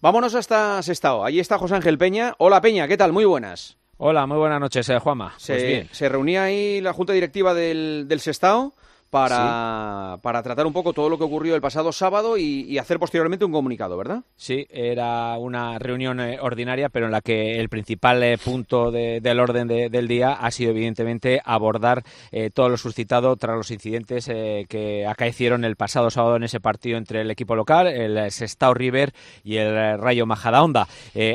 Vámonos hasta Sestao. Allí está José Ángel Peña. Hola Peña, ¿qué tal? Muy buenas. Hola, muy buenas noches, Juanma. Pues bien. Se reunía ahí la Junta Directiva del Sestao para tratar un poco todo lo que ocurrió el pasado sábado y hacer posteriormente un comunicado, ¿verdad? Sí, era una reunión ordinaria, pero en la que el principal punto del orden del día ha sido, evidentemente, abordar todo lo suscitado tras los incidentes que acaecieron el pasado sábado en ese partido entre el equipo local, el Sestao River y el Rayo Majadahonda.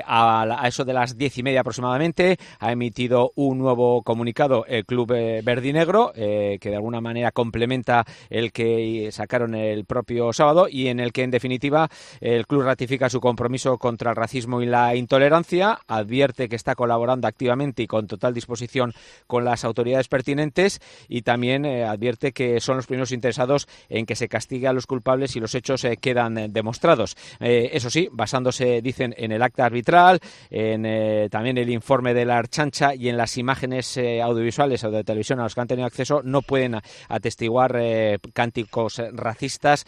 A eso de las 10:30 aproximadamente ha emitido un nuevo comunicado el club verdinegro, que de alguna manera complementa el que sacaron el propio sábado y en el que, en definitiva, el club ratifica su compromiso contra el racismo y la intolerancia, advierte que está colaborando activamente y con total disposición con las autoridades pertinentes y también advierte que son los primeros interesados en que se castigue a los culpables si los hechos quedan demostrados. Eso sí, basándose, dicen, en el acta arbitral, en también el informe de la Ertzaintza y en las imágenes audiovisuales o de televisión a los que han tenido acceso, no pueden atestiguar cánticos racistas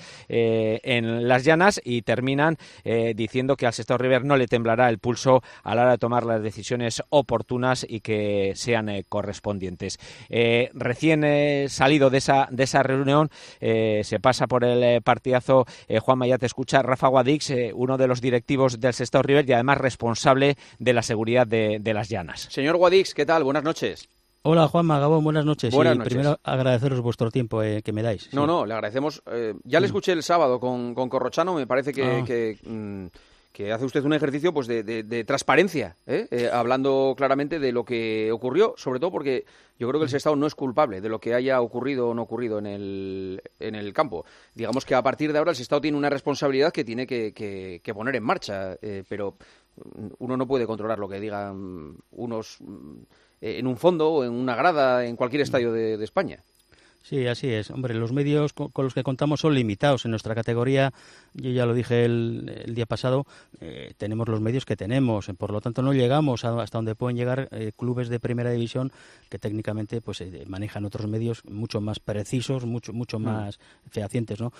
en las llanas, y terminan diciendo que al Sestao River no le temblará el pulso a la hora de tomar las decisiones oportunas y que sean correspondientes. Recién salido de esa reunión, se pasa por el partidazo, Juanma, ya te escucha, Rafa Guadix, uno de los directivos del Sestao River y además responsable de la seguridad de las llanas. Señor Guadix, ¿qué tal? Buenas noches. Hola Juanma, Gabón, buenas noches. Buenas noches. Primero agradeceros vuestro tiempo que me dais. No, le agradecemos. Ya le escuché el sábado con Corrochano, me parece que hace usted un ejercicio pues de transparencia, hablando claramente de lo que ocurrió, sobre todo porque yo creo que el Sestao no es culpable de lo que haya ocurrido o no ocurrido en el campo. Digamos que a partir de ahora el Sestao tiene una responsabilidad que tiene que poner en marcha, pero uno no puede controlar lo que digan unos en un fondo o en una grada en cualquier estadio de España. Sí, así es. Hombre, los medios con los que contamos son limitados. En nuestra categoría, yo ya lo dije el día pasado, tenemos los medios que tenemos. Por lo tanto, no llegamos hasta donde pueden llegar clubes de primera división que técnicamente pues manejan otros medios mucho más precisos, mucho más fehacientes, ¿no?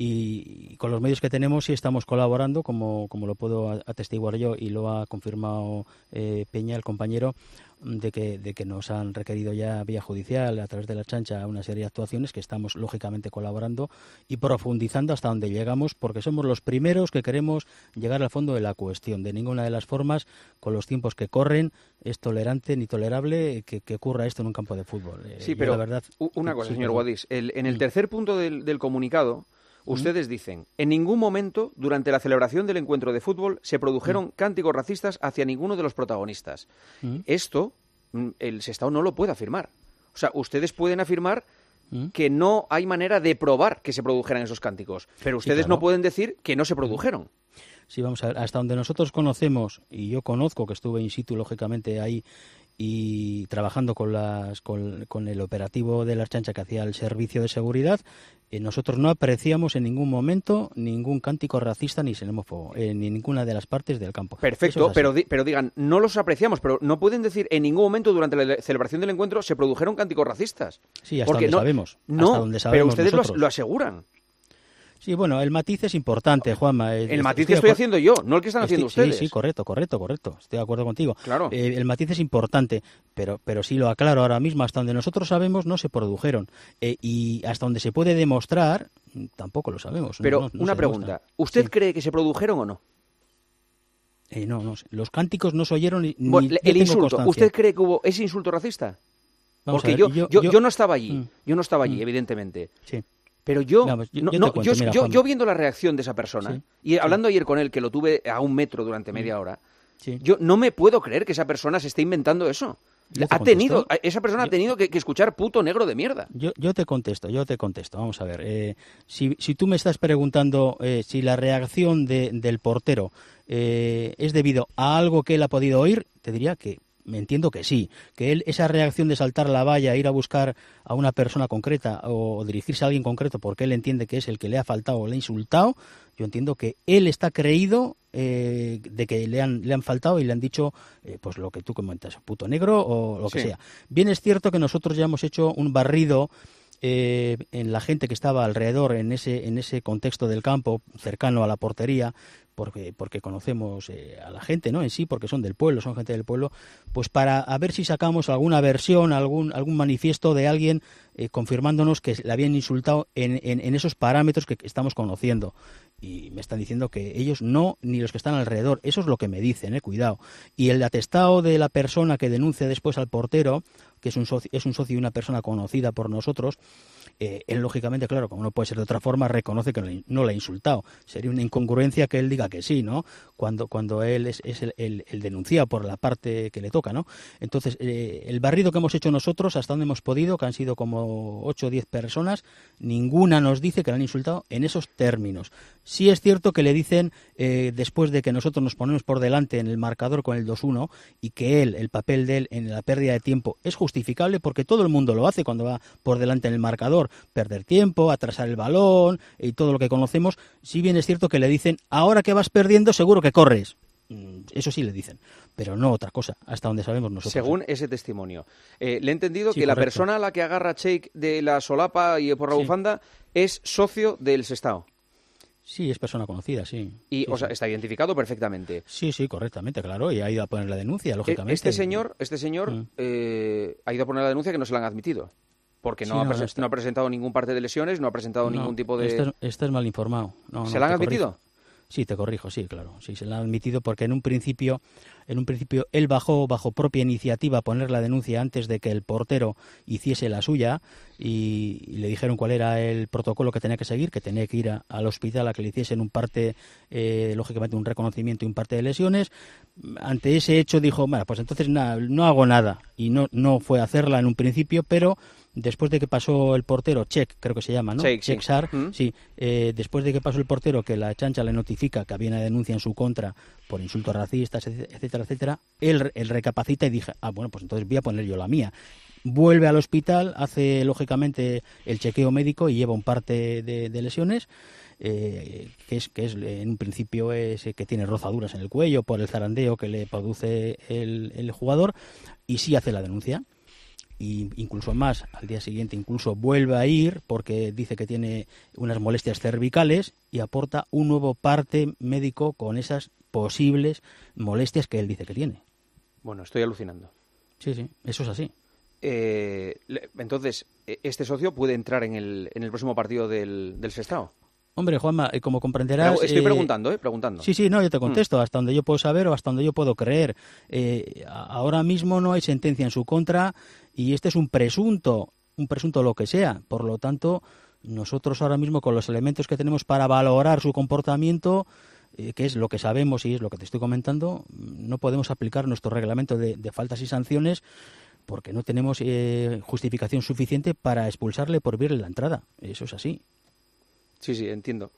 Y con los medios que tenemos sí estamos colaborando, como lo puedo atestiguar yo y lo ha confirmado Peña, el compañero, de que nos han requerido ya vía judicial a través de la Ertzaintza una serie de actuaciones que estamos lógicamente colaborando y profundizando hasta donde llegamos, porque somos los primeros que queremos llegar al fondo de la cuestión. De ninguna de las formas, con los tiempos que corren, es tolerante ni tolerable que ocurra esto en un campo de fútbol. Sí, pero la verdad, una cosa, señor Guadix, en el tercer punto del comunicado, ustedes dicen: en ningún momento durante la celebración del encuentro de fútbol se produjeron cánticos racistas hacia ninguno de los protagonistas. Esto el Sestao no lo puede afirmar. O sea, ustedes pueden afirmar que no hay manera de probar que se produjeran esos cánticos, pero ustedes sí, claro, no pueden decir que no se produjeron. Sí, vamos a ver, hasta donde nosotros conocemos, y yo conozco que estuve in situ, lógicamente, ahí y trabajando con el operativo de la Ertzaintza que hacía el servicio de seguridad, nosotros no apreciamos en ningún momento ningún cántico racista ni xenófobo en ninguna de las partes del campo. Perfecto, pero digan, no los apreciamos, pero no pueden decir en ningún momento durante la celebración del encuentro se produjeron cánticos racistas. Sí, hasta porque donde sabemos. No, hasta donde sabemos pero ustedes nosotros lo aseguran. Sí, bueno, el matiz es importante, Juanma. El matiz que estoy haciendo yo, no el que están haciendo ustedes. Sí, correcto. Estoy de acuerdo contigo. Claro. El matiz es importante, pero sí lo aclaro ahora mismo. Hasta donde nosotros sabemos no se produjeron. Y hasta donde se puede demostrar, tampoco lo sabemos. Pero una pregunta, ¿usted cree que se produjeron o no? No, los cánticos no se oyeron ni el insulto. Constancia. ¿Usted cree que hubo ese insulto racista? Vamos Porque a ver, yo no estaba allí. Yo no estaba allí, evidentemente. Sí. Pero yo viendo la reacción de esa persona, y hablando ayer con él, que lo tuve a 1 metro durante media hora, yo no me puedo creer que esa persona se esté inventando eso. Esa persona ha tenido que escuchar puto negro de mierda. Yo te contesto. Vamos a ver. Si tú me estás preguntando si la reacción del portero es debido a algo que él ha podido oír, te diría que me entiendo que sí, que él, esa reacción de saltar la valla, ir a buscar a una persona concreta o dirigirse a alguien concreto porque él entiende que es el que le ha faltado o le ha insultado, yo entiendo que él está creído de que le han faltado y le han dicho pues lo que tú comentas, puto negro o lo que sea. Bien es cierto que nosotros ya hemos hecho un barrido en la gente que estaba alrededor en ese contexto del campo cercano a la portería, porque conocemos a la gente, ¿no? En sí, porque son del pueblo, son gente del pueblo, pues para a ver si sacamos alguna versión, algún manifiesto de alguien confirmándonos que le habían insultado en esos parámetros que estamos conociendo. Y me están diciendo que ellos no, ni los que están alrededor. Eso es lo que me dicen, cuidado. Y el atestado de la persona que denuncia después al portero, que es un socio y una persona conocida por nosotros, él lógicamente, claro, como no puede ser de otra forma, reconoce que no le ha insultado. Sería una incongruencia que él diga que sí, ¿no? Cuando él es el denunciado por la parte que le toca, ¿no? Entonces, el barrido que hemos hecho nosotros, hasta donde hemos podido, que han sido como 8 o 10 personas, ninguna nos dice que le han insultado en esos términos. Sí es cierto que le dicen, después de que nosotros nos ponemos por delante en el marcador con el 2-1, y que el papel de él en la pérdida de tiempo es justificable, porque todo el mundo lo hace cuando va por delante en el marcador, perder tiempo, atrasar el balón y todo lo que conocemos. Si bien es cierto que le dicen, ahora que vas perdiendo seguro que corres. Eso sí le dicen, pero no otra cosa, hasta donde sabemos nosotros. Según ese testimonio. Le he entendido que correcto. La persona a la que agarra Cheik de la solapa y por la bufanda es socio del Sestao. Sí, es persona conocida, sí. Y, sí, o sea, está identificado perfectamente. Sí, correctamente, claro, y ha ido a poner la denuncia, lógicamente. Este señor ha ido a poner la denuncia que no se la han admitido. Porque no ha presentado ningún parte de lesiones, no ha presentado ningún tipo de... Estás mal informado. ¿Se la han admitido? Sí, te corrijo, sí, claro. Sí, se la han admitido porque en un principio él bajó bajo propia iniciativa a poner la denuncia antes de que el portero hiciese la suya y le dijeron cuál era el protocolo que tenía que seguir, que tenía que ir al hospital a que le hiciesen un parte, lógicamente un reconocimiento y un parte de lesiones. Ante ese hecho dijo, bueno, pues entonces nada, no hago nada, y no fue a hacerla en un principio, pero después de que pasó el portero, Cheik, creo que se llama, ¿no? Cheik Sar, sí. Después de que pasó el portero, que la chancha le notifica que había una denuncia en su contra por insultos racistas, etcétera, él recapacita y dije, bueno, pues entonces voy a poner yo la mía. Vuelve al hospital, hace lógicamente el chequeo médico y lleva un parte de lesiones, que es en un principio es que tiene rozaduras en el cuello por el zarandeo que le produce el jugador, y sí hace la denuncia. Y incluso más, al día siguiente incluso vuelve a ir porque dice que tiene unas molestias cervicales y aporta un nuevo parte médico con esas posibles molestias que él dice que tiene. Bueno, estoy alucinando. Sí, eso es así. Entonces, ¿este socio puede entrar en el próximo partido del Sestao? Hombre, Juanma, como comprenderás... Pero estoy preguntando. Sí, no, yo te contesto, hasta donde yo puedo saber o hasta donde yo puedo creer. Ahora mismo no hay sentencia en su contra y este es un presunto lo que sea. Por lo tanto, nosotros ahora mismo con los elementos que tenemos para valorar su comportamiento, que es lo que sabemos y es lo que te estoy comentando, no podemos aplicar nuestro reglamento de faltas y sanciones porque no tenemos justificación suficiente para expulsarle por vía la entrada. Eso es así. Sí, entiendo.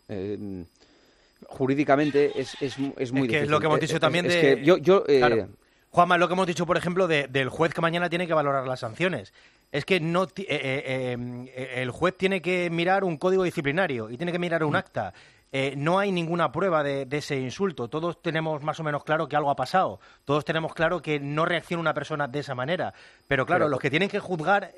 Jurídicamente es muy difícil. Es lo que hemos dicho también claro. Juanma, lo que hemos dicho, por ejemplo, del juez que mañana tiene que valorar las sanciones. Es que el juez tiene que mirar un código disciplinario y tiene que mirar un acta. No hay ninguna prueba de ese insulto. Todos tenemos más o menos claro que algo ha pasado. Todos tenemos claro que no reacciona una persona de esa manera. Pero claro, los que tienen que juzgar,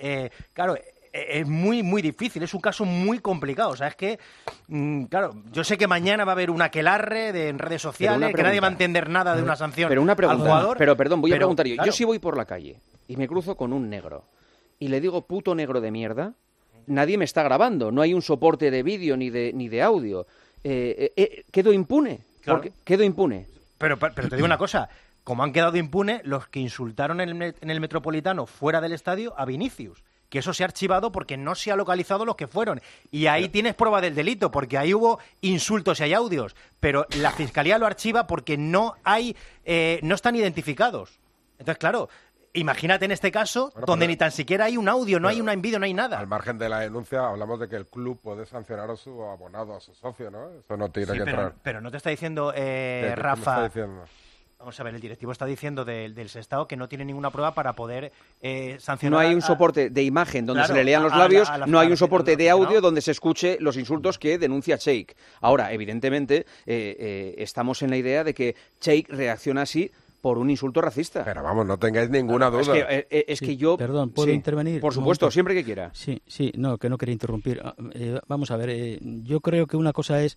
es muy, muy difícil. Es un caso muy complicado. O sea, es que, claro, yo sé que mañana va a haber un aquelarre en redes sociales, que nadie va a entender nada de una sanción al jugador. Pero perdón, voy a preguntar yo. Claro. Yo si voy por la calle y me cruzo con un negro y le digo puto negro de mierda, nadie me está grabando. No hay un soporte de vídeo ni de audio. Quedo impune. Claro. Quedo impune. Pero te digo una cosa. Como han quedado impunes los que insultaron en el Metropolitano fuera del estadio a Vinicius. Que eso se ha archivado porque no se ha localizado los que fueron. Y ahí tienes prueba del delito, porque ahí hubo insultos y hay audios. Pero la Fiscalía lo archiva porque no están identificados. Entonces, claro, imagínate en este caso, donde ni tan siquiera hay un audio, no hay un vídeo, no hay nada. Al margen de la denuncia, hablamos de que el club puede sancionar a su abonado, a su socio, ¿no? Eso no tiene que entrar. Pero no te está diciendo, Rafa... ¿Qué me está diciendo? Vamos a ver, el directivo está diciendo del Sestao que no tiene ninguna prueba para poder sancionar. No hay un soporte de imagen donde se le lean los labios, no hay un soporte de audio donde se escuche los insultos que denuncia Cheik. Ahora, evidentemente, estamos en la idea de que Cheik reacciona así por un insulto racista. Pero vamos, no tengáis ninguna duda. Es que yo... Perdón, ¿puedo intervenir? Por supuesto, siempre que quiera. Sí, no, que no quería interrumpir. Vamos a ver, yo creo que una cosa es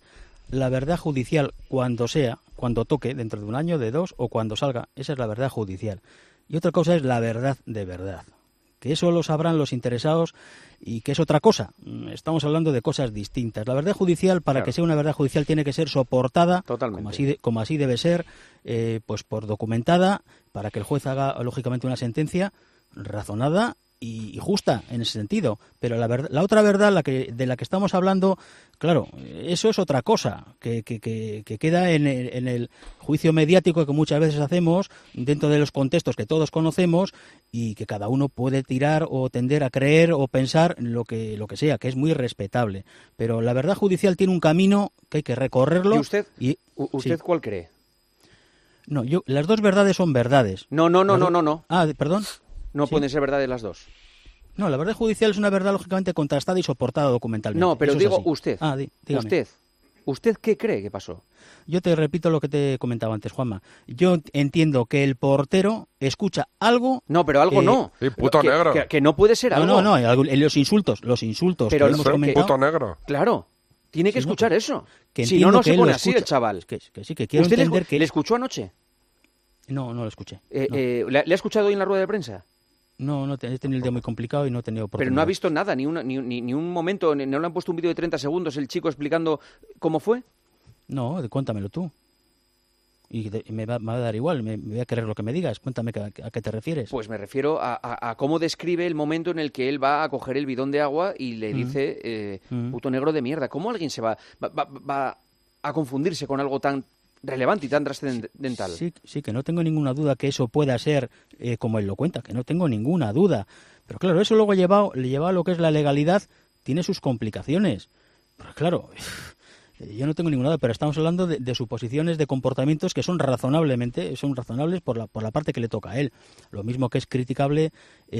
la verdad judicial cuando sea, cuando toque, dentro de un año, de 2 o cuando salga. Esa es la verdad judicial. Y otra cosa es la verdad de verdad. Que eso lo sabrán los interesados y que es otra cosa. Estamos hablando de cosas distintas. La verdad judicial, para que sea una verdad judicial, tiene que ser soportada, como así debe ser, pues por documentada, para que el juez haga, lógicamente, una sentencia razonada y justa en ese sentido. Pero la otra verdad, de la que estamos hablando, claro, eso es otra cosa, que queda en el juicio mediático que muchas veces hacemos dentro de los contextos que todos conocemos y que cada uno puede tirar o tender a creer o pensar lo que sea, que es muy respetable. Pero la verdad judicial tiene un camino que hay que recorrerlo. ¿Y usted sí. cuál cree? No, las dos verdades son verdades. No. Ah, perdón. No sí. Pueden ser verdades las dos. No, la verdad judicial es una verdad lógicamente contrastada y soportada documentalmente. No, pero digo usted. Dígame. ¿Usted qué cree que pasó? Yo te repito lo que te comentaba antes, Juanma. Yo entiendo que el portero escucha algo... No, pero algo no. Sí, puto negro. Que no puede ser algo. No, los insultos pero que hemos comentado... Puto negro. Claro, tiene que escuchar eso. Que si no se pone así el chaval. Que sí, que quiero ¿Usted entender que... le escuchó anoche? No lo escuché. ¿Le ha escuchado hoy en la rueda de prensa? No, he tenido el día muy complicado y no he tenido oportunidad. Pero no ha visto nada, ni un momento, no le han puesto un vídeo de 30 segundos el chico explicando cómo fue. No, cuéntamelo tú. Y me va a dar igual, me voy a querer lo que me digas. Cuéntame a qué te refieres. Pues me refiero a cómo describe el momento en el que él va a coger el bidón de agua y le dice puto negro de mierda. ¿Cómo alguien se va a confundirse con algo tan relevante y tan trascendental? Sí, que no tengo ninguna duda que eso pueda ser como él lo cuenta, que no tengo ninguna duda. Pero claro, eso luego le lleva a lo que es la legalidad, tiene sus complicaciones. Pero claro, yo no tengo ninguna duda, pero estamos hablando de suposiciones de comportamientos que son razonables por la parte que le toca a él. Lo mismo que es criticable,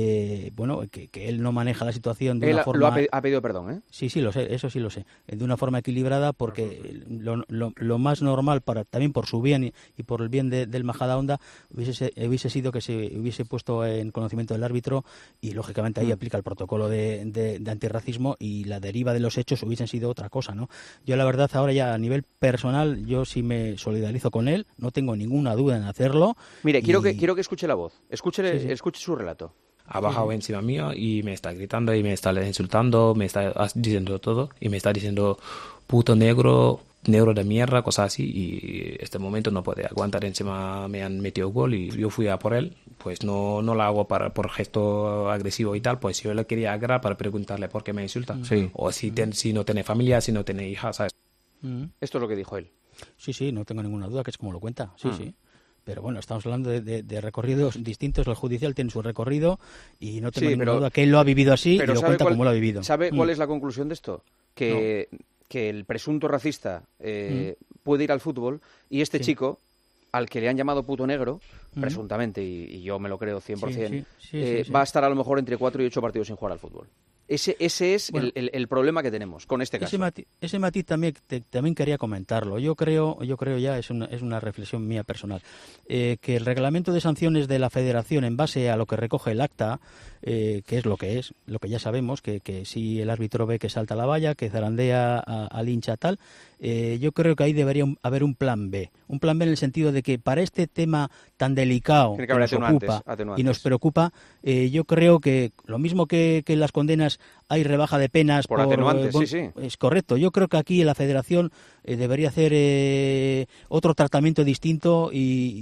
que él no maneja la situación de una forma... Ha pedido perdón, ¿eh? Sí, lo sé, eso sí lo sé. De una forma equilibrada, porque lo más normal, también por su bien y por el bien del Majadahonda, hubiese sido que se hubiese puesto en conocimiento del árbitro y, lógicamente, ahí aplica el protocolo de antirracismo y la deriva de los hechos hubiesen sido otra cosa, ¿no? Yo, la verdad, ahora ya a nivel personal, yo sí me solidarizo con él, no tengo ninguna duda en hacerlo. Mire, quiero que escuche la voz, escuche su relato. Ha bajado encima mío y me está gritando y me está insultando, me está diciendo todo y me está diciendo puto negro de mierda, cosas así, y este momento no puede aguantar. Encima me han metido gol y yo fui a por él, pues no lo hago por gesto agresivo y tal, pues yo le quería agarrar para preguntarle por qué me insulta, o si no tiene familia, si no tiene hija, ¿sabes? Esto es lo que dijo él. Sí, no tengo ninguna duda que es como lo cuenta, sí. Pero bueno, estamos hablando de recorridos distintos. El judicial tiene su recorrido y no tengo ninguna duda que él lo ha vivido así y lo cuenta como lo ha vivido. ¿Sabe cuál es la conclusión de esto? Que el presunto racista puede ir al fútbol y este chico, al que le han llamado puto negro, presuntamente, y yo me lo creo 100%, va a estar a lo mejor entre 4 y 8 partidos sin jugar al fútbol. Ese es el problema que tenemos con este caso. Ese matiz también quería comentarlo. Yo creo ya, es una reflexión mía personal, que el reglamento de sanciones de la Federación, en base a lo que recoge el acta, que es, lo que ya sabemos, que si el árbitro ve que salta la valla, que zarandea al hincha tal, yo creo que ahí debería haber un plan B. Un plan B en el sentido de que para este tema tan delicado que nos ocupa y nos preocupa, yo creo que lo mismo que en las condenas hay rebaja de penas por atenuantes, sí. Es correcto. Yo creo que aquí la Federación debería hacer otro tratamiento distinto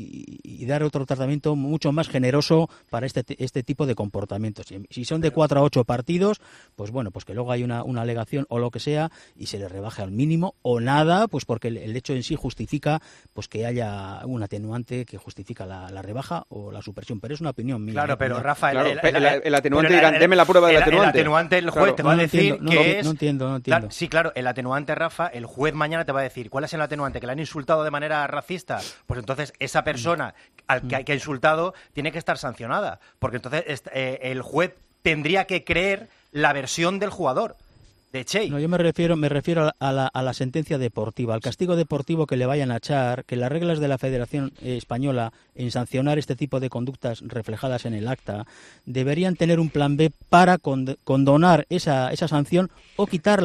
y dar otro tratamiento mucho más generoso para este tipo de comportamientos. Si son de 4 a 8 partidos, pues bueno, pues que luego hay una alegación o lo que sea y se le rebaje al mínimo o nada, pues porque el hecho en sí justifica pues que haya un atenuante que justifica la rebaja o la supresión. Pero es una opinión mía. Claro, pero Rafa, el atenuante, deme la prueba del atenuante. El atenuante, el juez te va a decir que es... No entiendo. Claro, sí, claro, el atenuante, Rafa, el juez mañana te va a decir ¿cuál es el atenuante? ¿Que le han insultado de manera racista? Pues entonces esa persona que ha insultado tiene que estar sancionada, porque entonces el juez tendría que creer la versión del jugador. De Che. No, yo me refiero a la sentencia deportiva, al castigo deportivo que le vayan a echar, que las reglas de la Federación Española en sancionar este tipo de conductas reflejadas en el acta deberían tener un plan B para condonar esa sanción o quitarla,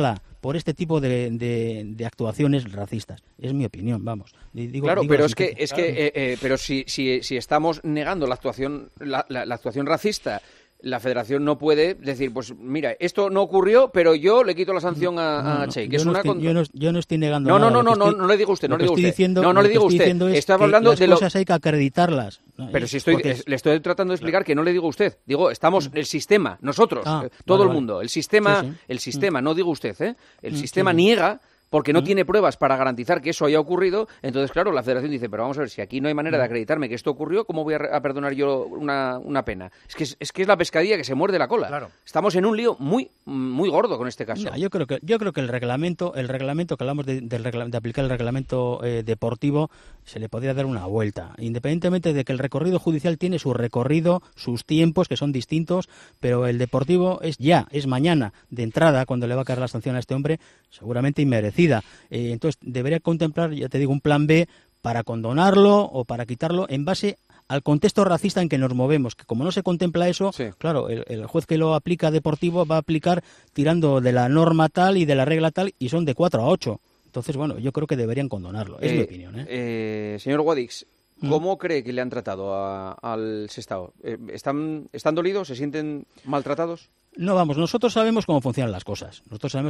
por este tipo de actuaciones racistas. Es mi opinión, vamos. Claro, pero pero si estamos negando la actuación racista, la Federación no puede decir, pues mira, esto no ocurrió, pero yo le quito la sanción a Cheik. Yo no estoy negando nada. No le digo a usted, no le digo a usted. No le digo a usted. Estaba hablando las cosas hay que acreditarlas. Pero si le estoy tratando de explicar que no le digo a usted. Digo, estamos, el sistema, nosotros, todo el mundo, el sistema, no digo usted, el sistema niega porque no tiene pruebas para garantizar que eso haya ocurrido. Entonces, claro, la Federación dice, pero vamos a ver, si aquí no hay manera de acreditarme que esto ocurrió, ¿cómo voy a perdonar yo una pena? Es que es la pescadilla que se muerde la cola. Claro. Estamos en un lío muy gordo con este caso. No, yo creo que el reglamento que hablamos de aplicar el reglamento deportivo, se le podría dar una vuelta, independientemente de que el recorrido judicial tiene su recorrido, sus tiempos, que son distintos, pero el deportivo es mañana, de entrada, cuando le va a caer la sanción a este hombre, seguramente inmerecida. Entonces debería contemplar, ya te digo, un plan B para condonarlo o para quitarlo en base al contexto racista en que nos movemos, que como no se contempla eso, claro, el juez que lo aplica deportivo va a aplicar tirando de la norma tal y de la regla tal, y son de 4 a 8. Entonces, bueno, yo creo que deberían condonarlo, es mi opinión. Señor Guadix, ¿cómo cree que le han tratado al Sestao? ¿Están dolidos? ¿Se sienten maltratados? No, vamos, nosotros sabemos cómo funcionan las cosas.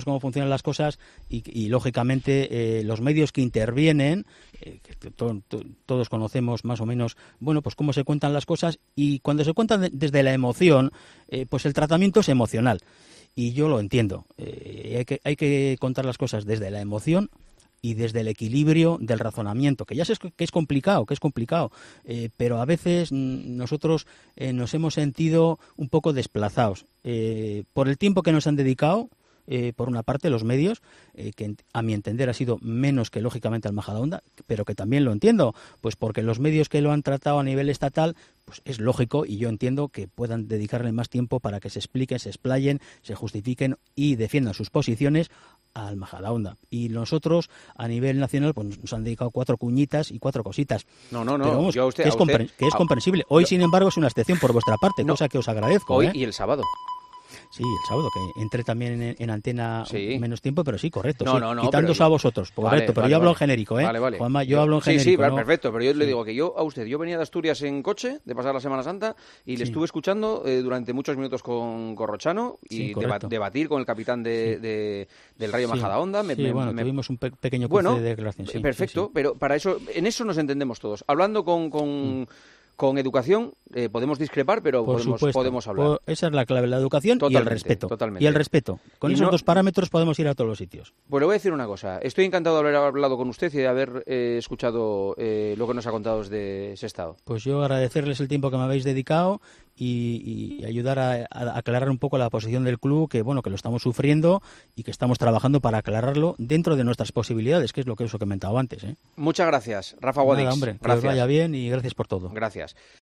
Y lógicamente, los medios que intervienen, que todos conocemos más o menos, bueno, pues cómo se cuentan las cosas, y cuando se cuentan desde la emoción, pues el tratamiento es emocional. Y yo lo entiendo. Hay que contar las cosas desde la emoción y desde el equilibrio del razonamiento, que ya sé que es complicado, pero a veces nosotros nos hemos sentido un poco desplazados por el tiempo que nos han dedicado, por una parte los medios, que a mi entender ha sido menos que lógicamente al Majadahonda, pero que también lo entiendo, pues porque los medios que lo han tratado a nivel estatal, pues es lógico, y yo entiendo que puedan dedicarle más tiempo para que se expliquen, se explayen, se justifiquen y defiendan sus posiciones al Majadahonda. Y nosotros, a nivel nacional, pues nos han dedicado 4 cuñitas y 4 cositas. No. Pero vamos, que es comprensible. Hoy, sin embargo, es una excepción por vuestra parte, cosa que os agradezco. Hoy y el sábado. Sí, el sábado, que entré también en antena menos tiempo, pero sí, correcto. No, quitando a vosotros, correcto, pero yo hablo en genérico, ¿eh? Vale. Juanma, yo hablo en genérico. Sí, perfecto, pero yo le digo que yo venía de Asturias en coche, de pasar la Semana Santa, y le estuve escuchando durante muchos minutos con Corrochano y debatir con el capitán del Rayo Majadahonda. Tuvimos un pequeño cruce de declaración. Perfecto, pero en eso nos entendemos todos. Hablando con educación podemos discrepar, pero podemos hablar. Esa es la clave, la educación y el respeto. Totalmente. Y el respeto. Con esos dos parámetros podemos ir a todos los sitios. Pues le voy a decir una cosa. Estoy encantado de haber hablado con usted y de haber escuchado lo que nos ha contado desde ese estado. Pues yo agradecerles el tiempo que me habéis dedicado y ayudar a aclarar un poco la posición del club, que bueno, que lo estamos sufriendo y que estamos trabajando para aclararlo dentro de nuestras posibilidades, que es lo que os he comentado antes. Muchas gracias, Rafa Guadix. Nada, hombre, que os vaya bien y gracias por todo. Gracias.